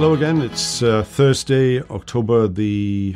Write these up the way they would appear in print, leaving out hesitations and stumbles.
Hello again. It's Thursday, October the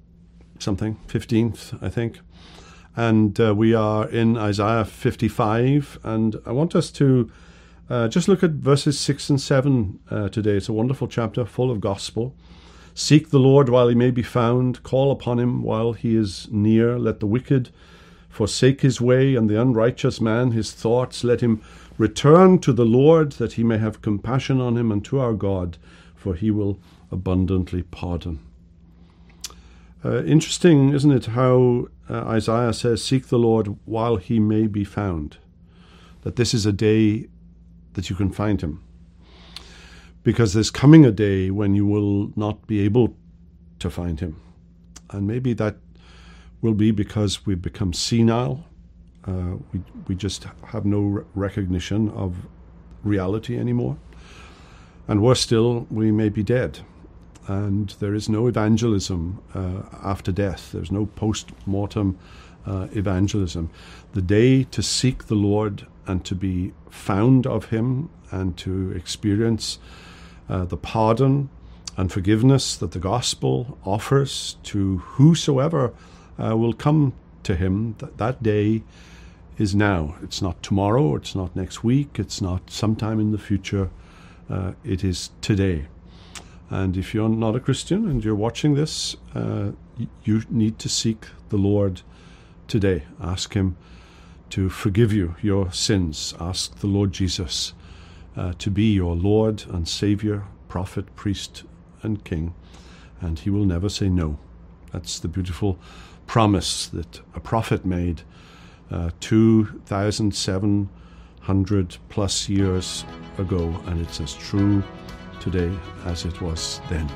15th, I think. And we are in Isaiah 55. And I want us to just look at verses 6 and 7 today. It's a wonderful chapter full of gospel. Seek the Lord while he may be found. Call upon him while he is near. Let the wicked forsake his way, and the unrighteous man his thoughts. Let him return to the Lord, that he may have compassion on him, and to our God, for he will abundantly pardon. Interesting, isn't it, how Isaiah says, seek the Lord while he may be found. That this is a day that you can find him. Because there's coming a day when you will not be able to find him. And maybe that will be because we've become senile. We just have no recognition of reality anymore. And worse still, we may be dead. And there is no evangelism after death. There's no post-mortem evangelism. The day to seek the Lord and to be found of him and to experience the pardon and forgiveness that the gospel offers to whosoever will come to him, that day is now. It's not tomorrow, it's not next week, it's not sometime in the future. It is today. And if you're not a Christian and you're watching this, you need to seek the Lord today. Ask him to forgive you your sins. Ask the Lord Jesus to be your Lord and Savior, prophet, priest, and king. And he will never say no. That's the beautiful promise that a prophet made 2,700 plus years ago, and it's as true today as it was then.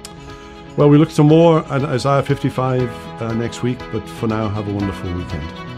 Well, we look some more at Isaiah 55 next week, but for now, have a wonderful weekend.